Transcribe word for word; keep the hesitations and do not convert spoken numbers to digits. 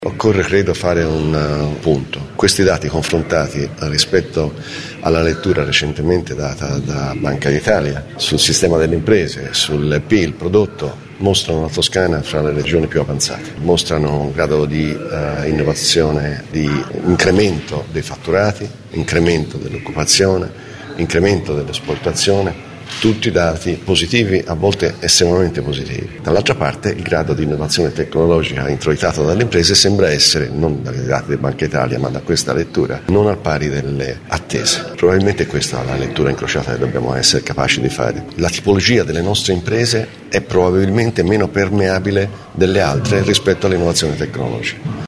Occorre, credo, fare un uh, punto. Questi dati confrontati rispetto alla lettura recentemente data da Banca d'Italia sul sistema delle imprese, sul P I L prodotto, mostrano la Toscana fra le regioni più avanzate, mostrano un grado di uh, innovazione, di incremento dei fatturati, incremento dell'occupazione, incremento dell'esportazione. Tutti dati positivi, a volte estremamente positivi. Dall'altra parte il grado di innovazione tecnologica introitato dalle imprese sembra essere, non dai dati di Banca Italia ma da questa lettura, non al pari delle attese. Probabilmente questa è la lettura incrociata che dobbiamo essere capaci di fare. La tipologia delle nostre imprese è probabilmente meno permeabile delle altre rispetto all'innovazione tecnologica.